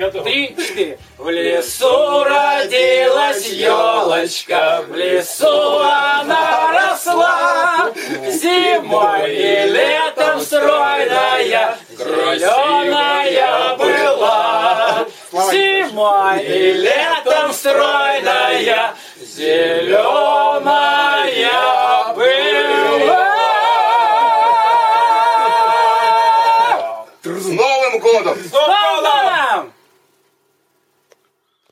3, 4. В лесу родилась елочка, в лесу она росла, зимой и летом стройная, зеленая была. Зимой и летом стройная, зеленая.